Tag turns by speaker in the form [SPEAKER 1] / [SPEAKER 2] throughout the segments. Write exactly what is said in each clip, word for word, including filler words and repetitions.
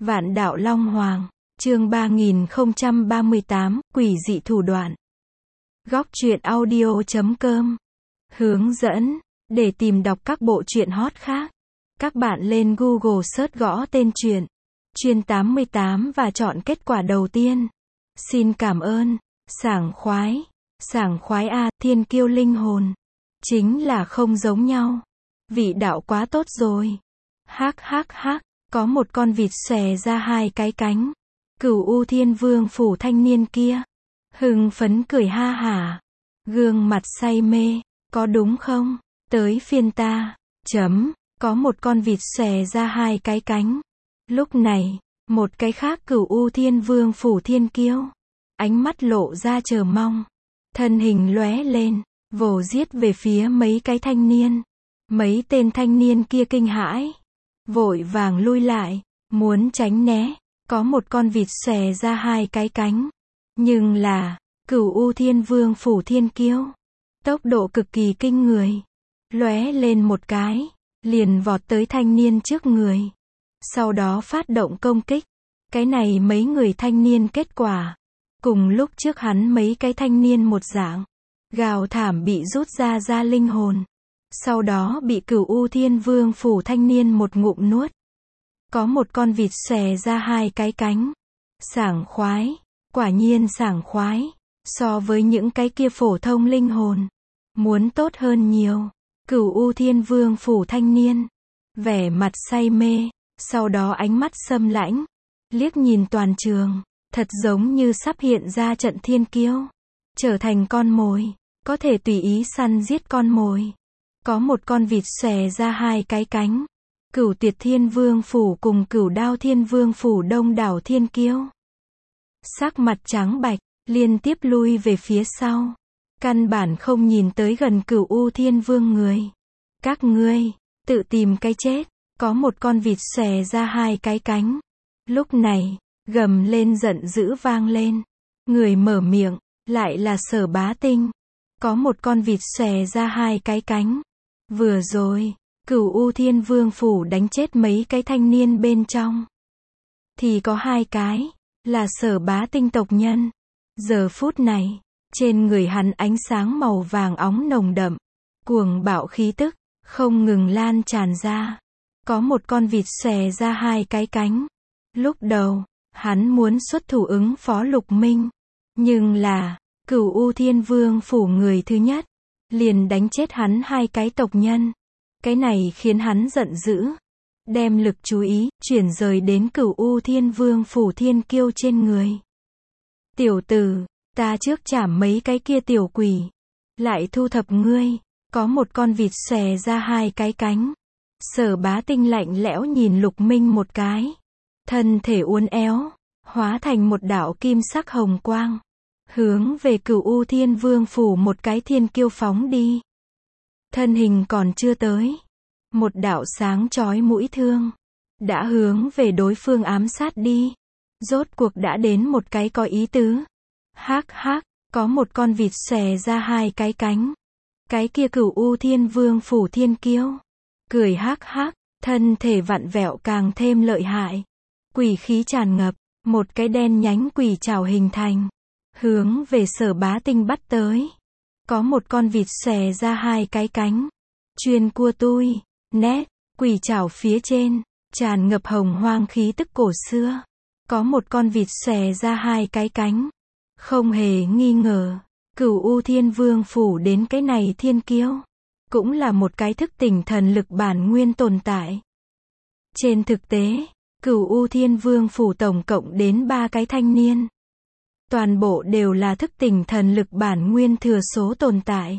[SPEAKER 1] Vạn đạo Long Hoàng, chương ba nghìn không trăm ba mươi tám, quỷ dị thủ đoạn. Góc truyện audio chấm com. Hướng dẫn, để tìm đọc các bộ truyện hot khác, các bạn lên Google search gõ tên truyện, Chuyên tám mươi tám và chọn kết quả đầu tiên. Xin cảm ơn, sảng khoái, sảng khoái a, thiên kiêu linh hồn. Chính là không giống nhau. Vị đạo quá tốt rồi. Hắc hắc hắc, có một con vịt xòe ra hai cái cánh. Cửu U Thiên Vương phủ thanh niên kia hưng phấn cười ha hả, gương mặt say mê, có đúng không? Tới phiên ta. Chấm, có một con vịt xòe ra hai cái cánh. Lúc này, một cái khác Cửu U Thiên Vương phủ thiên kiêu, ánh mắt lộ ra chờ mong, thân hình lóe lên, vồ giết về phía mấy cái thanh niên. Mấy tên thanh niên kia kinh hãi, vội vàng lui lại, muốn tránh né. Có một con vịt xòe ra hai cái cánh. Nhưng là, Cửu U Thiên Vương phủ thiên kiêu, tốc độ cực kỳ kinh người, lóe lên một cái, liền vọt tới thanh niên trước người. Sau đó phát động công kích. Cái này mấy người thanh niên kết quả, cùng lúc trước hắn mấy cái thanh niên một dạng, gào thảm bị rút ra ra linh hồn. Sau đó bị Cửu U Thiên Vương phủ thanh niên một ngụm nuốt. Có một con vịt xòe ra hai cái cánh. Sảng khoái, quả nhiên sảng khoái, so với những cái kia phổ thông linh hồn, muốn tốt hơn nhiều. Cửu U Thiên Vương phủ thanh niên, vẻ mặt say mê, sau đó ánh mắt sâm lãnh, liếc nhìn toàn trường, thật giống như sắp hiện ra trận thiên kiêu, trở thành con mồi, có thể tùy ý săn giết con mồi. Có một con vịt xòe ra hai cái cánh. Cửu Tuyệt Thiên Vương phủ cùng Cửu Đao Thiên Vương phủ đông đảo thiên kiêu, sắc mặt trắng bạch, liên tiếp lui về phía sau, căn bản không nhìn tới gần Cửu U Thiên Vương người. Các ngươi, tự tìm cái chết. Có một con vịt xòe ra hai cái cánh. Lúc này, gầm lên giận dữ vang lên. Người mở miệng, lại là Sở Bá Tinh. Có một con vịt xòe ra hai cái cánh. Vừa rồi, Cửu U Thiên Vương phủ đánh chết mấy cái thanh niên bên trong, thì có hai cái là Sở Bá Tinh tộc nhân. Giờ phút này, trên người hắn ánh sáng màu vàng óng nồng đậm, cuồng bạo khí tức không ngừng lan tràn ra. Có một con vịt xòe ra hai cái cánh. Lúc đầu, hắn muốn xuất thủ ứng phó Lục Minh, nhưng là, Cửu U Thiên Vương phủ người thứ nhất liền đánh chết hắn hai cái tộc nhân. Cái này khiến hắn giận dữ, đem lực chú ý chuyển rời đến Cửu U Thiên Vương phủ thiên kiêu trên người. Tiểu tử, ta trước chảm mấy cái kia tiểu quỷ, lại thu thập ngươi. Có một con vịt xòe ra hai cái cánh. Sở Bá Tinh lạnh lẽo nhìn Lục Minh một cái, thân thể uốn éo, hóa thành một đạo kim sắc hồng quang, hướng về Cửu U Thiên Vương phủ một cái thiên kiêu phóng đi. Thân hình còn chưa tới, một đạo sáng chói mũi thương đã hướng về đối phương ám sát đi. Rốt cuộc đã đến một cái có ý tứ. Hắc hắc, có một con vịt xòe ra hai cái cánh. Cái kia Cửu U Thiên Vương phủ thiên kiêu cười hắc hắc, thân thể vặn vẹo càng thêm lợi hại, quỷ khí tràn ngập, một cái đen nhánh quỷ trảo hình thành, hướng về Sở Bá Tinh bắt tới. Có một con vịt xòe ra hai cái cánh, chuyên cua tui, nét, quỷ trảo phía trên tràn ngập hồng hoang khí tức cổ xưa. Có một con vịt xòe ra hai cái cánh. Không hề nghi ngờ, Cửu U Thiên Vương phủ đến cái này thiên kiêu, cũng là một cái thức tỉnh thần lực bản nguyên tồn tại. Trên thực tế, Cửu U Thiên Vương phủ tổng cộng đến ba cái thanh niên, toàn bộ đều là thức tỉnh thần lực bản nguyên thừa số tồn tại,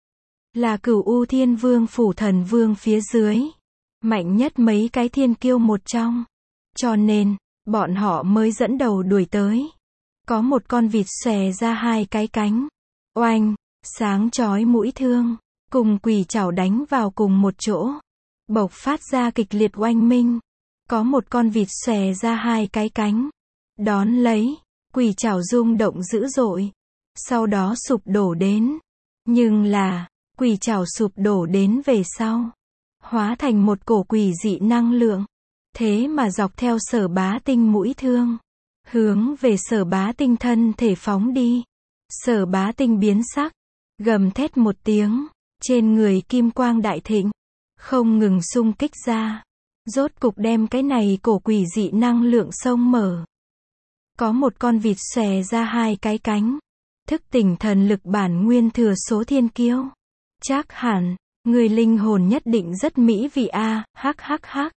[SPEAKER 1] là Cửu U Thiên Vương phủ thần vương phía dưới mạnh nhất mấy cái thiên kiêu một trong, cho nên bọn họ mới dẫn đầu đuổi tới. Có một con vịt xòe ra hai cái cánh. Oanh, sáng chói mũi thương cùng quỷ trảo đánh vào cùng một chỗ, bộc phát ra kịch liệt oanh minh. Có một con vịt xòe ra hai cái cánh, đón lấy, quỷ trảo rung động dữ dội, sau đó sụp đổ đến. Nhưng là, quỷ trảo sụp đổ đến về sau, hóa thành một cổ quỷ dị năng lượng, Thế mà dọc theo Sở Bá Tinh mũi thương, hướng về Sở Bá Tinh thân thể phóng đi. Sở Bá Tinh biến sắc, gầm thét một tiếng, trên người kim quang đại thịnh, không ngừng xung kích ra, rốt cục đem cái này cổ quỷ dị năng lượng sông mở. Có một con vịt xòe ra hai cái cánh, thức tỉnh thần lực bản nguyên thừa số thiên kiêu. Chắc hẳn, người linh hồn nhất định rất mỹ vị a, hắc hắc hắc.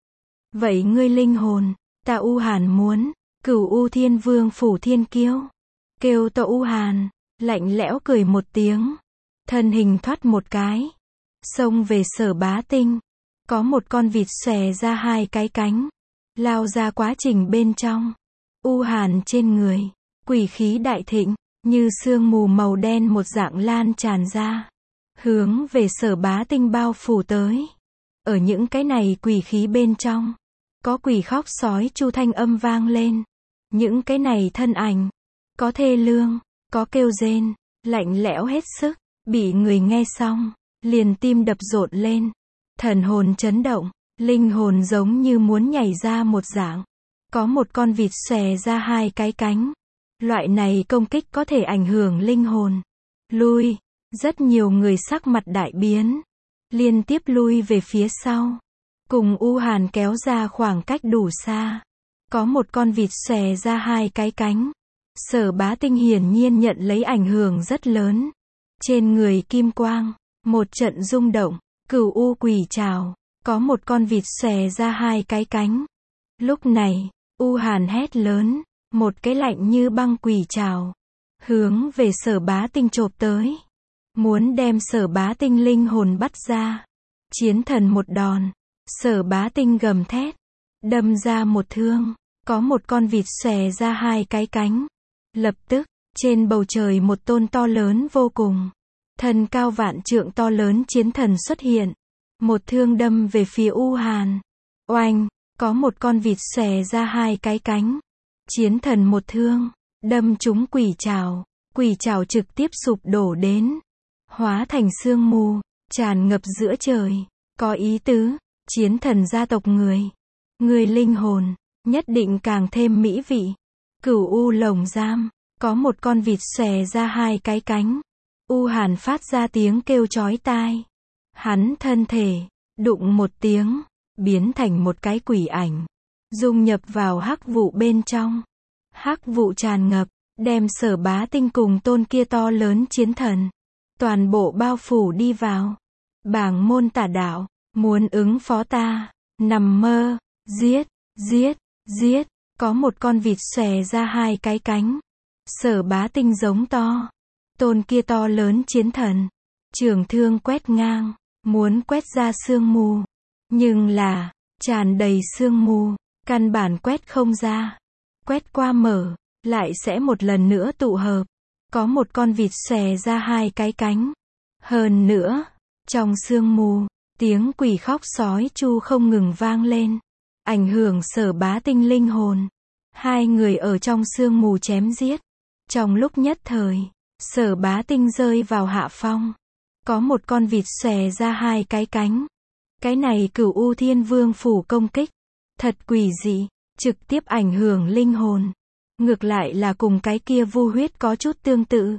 [SPEAKER 1] Vậy ngươi linh hồn, ta U Hàn muốn, Cửu U Thiên Vương phủ thiên kiêu. Kêu to U Hàn, lạnh lẽo cười một tiếng, thân hình thoát một cái, xông về Sở Bá Tinh. Có một con vịt xòe ra hai cái cánh, lao ra quá trình bên trong. U Hàn trên người, quỷ khí đại thịnh, như sương mù màu đen một dạng lan tràn ra, hướng về Sở Bá Tinh bao phủ tới. Ở những cái này quỷ khí bên trong, có quỷ khóc sói chu thanh âm vang lên. Những cái này thân ảnh, có thê lương, có kêu rên, lạnh lẽo hết sức, bị người nghe xong, liền tim đập rộn lên, thần hồn chấn động, linh hồn giống như muốn nhảy ra một dạng. Có một con vịt xòe ra hai cái cánh. Loại này công kích có thể ảnh hưởng linh hồn. Lui, rất nhiều người sắc mặt đại biến, liên tiếp lui về phía sau, cùng U Hàn kéo ra khoảng cách đủ xa. Có một con vịt xòe ra hai cái cánh. Sở Bá Tinh hiển nhiên nhận lấy ảnh hưởng rất lớn. Trên người kim quang, một trận rung động, Cửu U Quỷ Trảo, có một con vịt xòe ra hai cái cánh. Lúc này, U Hàn hét lớn, một cái lạnh như băng quỷ trảo, hướng về Sở Bá Tinh chộp tới, muốn đem Sở Bá Tinh linh hồn bắt ra. Chiến thần một đòn, Sở Bá Tinh gầm thét, đâm ra một thương, có một con vịt xòe ra hai cái cánh. Lập tức, trên bầu trời một tôn to lớn vô cùng, thân cao vạn trượng to lớn chiến thần xuất hiện, một thương đâm về phía U Hàn. Oanh, có một con vịt xòe ra hai cái cánh. Chiến thần một thương, đâm trúng quỷ trảo, quỷ trảo trực tiếp sụp đổ đến, hóa thành sương mù, tràn ngập giữa trời. Có ý tứ, chiến thần gia tộc người, người linh hồn, nhất định càng thêm mỹ vị. Cửu U lồng giam, có một con vịt xòe ra hai cái cánh. U Hàn phát ra tiếng kêu chói tai. Hắn thân thể, đụng một tiếng, biến thành một cái quỷ ảnh, dung nhập vào hắc vụ bên trong. Hắc vụ tràn ngập, đem Sở Bá Tinh cùng tôn kia to lớn chiến thần, toàn bộ bao phủ đi vào. Bảng môn tà đạo, muốn ứng phó ta, nằm mơ, giết, giết, giết. Có một con vịt xòe ra hai cái cánh. Sở Bá Tinh giống to, tôn kia to lớn chiến thần, trường thương quét ngang, muốn quét ra sương mù. Nhưng là, tràn đầy sương mù, căn bản quét không ra. Quét qua mở, lại sẽ một lần nữa tụ hợp. Có một con vịt xòe ra hai cái cánh. Hơn nữa, trong sương mù, tiếng quỷ khóc sói chu không ngừng vang lên, ảnh hưởng Sở Bá Tinh linh hồn. Hai người ở trong sương mù chém giết. Trong lúc nhất thời, Sở Bá Tinh rơi vào hạ phong. Có một con vịt xòe ra hai cái cánh. Cái này Cửu U Thiên Vương phủ công kích, thật quỷ dị, trực tiếp ảnh hưởng linh hồn. Ngược lại là cùng cái kia vu huyết có chút tương tự.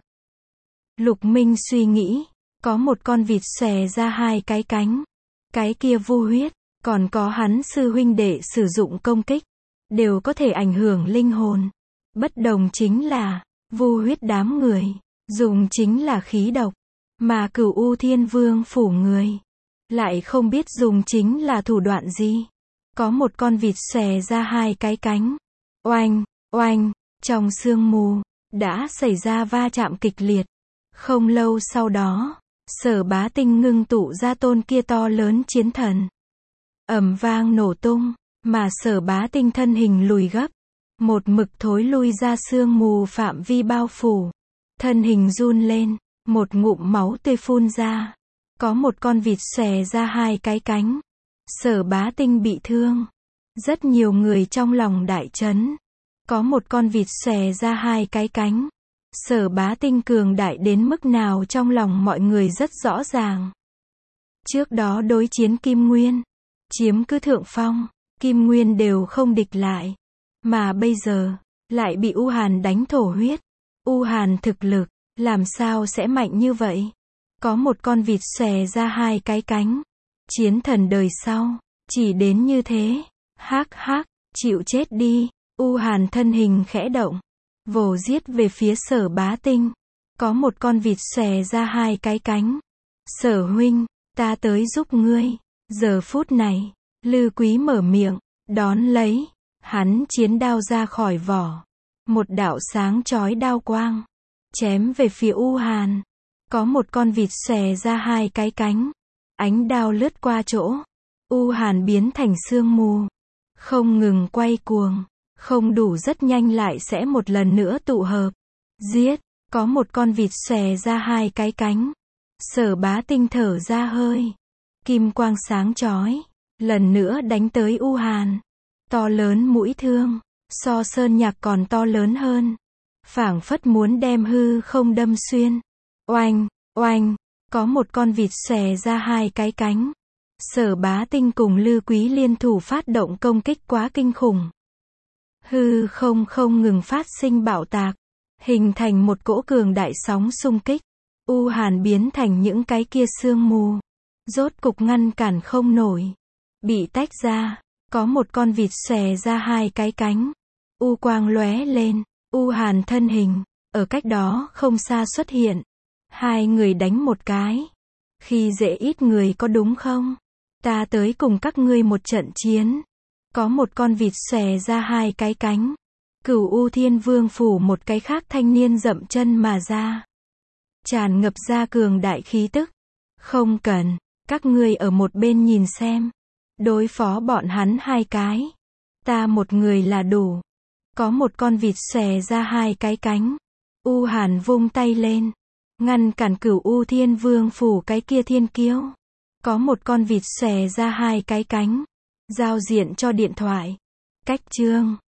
[SPEAKER 1] Lục Minh suy nghĩ, có một con vịt xòe ra hai cái cánh. Cái kia vu huyết, còn có hắn sư huynh đệ sử dụng công kích, đều có thể ảnh hưởng linh hồn. Bất đồng chính là, vu huyết đám người, dùng chính là khí độc, mà Cửu U Thiên Vương phủ người, lại không biết dùng chính là thủ đoạn gì. Có một con vịt xòe ra hai cái cánh. Oanh, oanh, trong sương mù, đã xảy ra va chạm kịch liệt. Không lâu sau đó, Sở Bá Tinh ngưng tụ ra tôn kia to lớn chiến thần. Ầm vang nổ tung, mà Sở Bá Tinh thân hình lùi gấp, một mực thối lui ra sương mù phạm vi bao phủ. Thân hình run lên, một ngụm máu tươi phun ra. Có một con vịt xòe ra hai cái cánh. Sở Bá Tinh bị thương. Rất nhiều người trong lòng đại chấn. Có một con vịt xòe ra hai cái cánh. Sở Bá Tinh cường đại đến mức nào trong lòng mọi người rất rõ ràng. Trước đó đối chiến Kim Nguyên, chiếm cứ thượng phong, Kim Nguyên đều không địch lại. Mà bây giờ, lại bị U Hàn đánh thổ huyết. U Hàn thực lực, làm sao sẽ mạnh như vậy? Có một con vịt xòe ra hai cái cánh. Chiến thần đời sau, chỉ đến như thế. Hắc hắc, chịu chết đi. U Hàn thân hình khẽ động, vồ giết về phía Sở Bá Tinh. Có một con vịt xòe ra hai cái cánh. Sở huynh, ta tới giúp ngươi. Giờ phút này, Lư Quý mở miệng, đón lấy. Hắn chiến đao ra khỏi vỏ. Một đạo sáng chói đao quang, chém về phía U Hàn. Có một con vịt xòe ra hai cái cánh. Ánh đao lướt qua chỗ. U Hàn biến thành sương mù. Không ngừng quay cuồng. Không đủ rất nhanh lại sẽ một lần nữa tụ hợp. Giết. Có một con vịt xòe ra hai cái cánh. Sở Bá Tinh thở ra hơi. Kim quang sáng chói. Lần nữa đánh tới U Hàn. To lớn mũi thương. So sơn nhạc còn to lớn hơn. Phảng phất muốn đem hư không đâm xuyên. Oanh, oanh. Có một con vịt xòe ra hai cái cánh. Sở Bá Tinh cùng Lư Quý liên thủ phát động công kích quá kinh khủng. Hư không không ngừng phát sinh bạo tạc. Hình thành một cỗ cường đại sóng xung kích. U Hàn biến thành những cái kia sương mù. Rốt cục ngăn cản không nổi. Bị tách ra. Có một con vịt xòe ra hai cái cánh. U quang lóe lên. U Hàn thân hình, ở cách đó không xa xuất hiện. Hai người đánh một cái. Khi dễ ít người có đúng không? Ta tới cùng các ngươi một trận chiến. Có một con vịt xòe ra hai cái cánh. Cửu U Thiên Vương phủ một cái khác thanh niên dậm chân mà ra. Tràn ngập ra cường đại khí tức. Không cần, các ngươi ở một bên nhìn xem. Đối phó bọn hắn hai cái. Ta một người là đủ. Có một con vịt xòe ra hai cái cánh. U Hàn vung tay lên. Ngăn cản Cửu U Thiên Vương phủ cái kia thiên kiêu. Có một con vịt xòe ra hai cái cánh. Giao diện cho điện thoại. Cách chương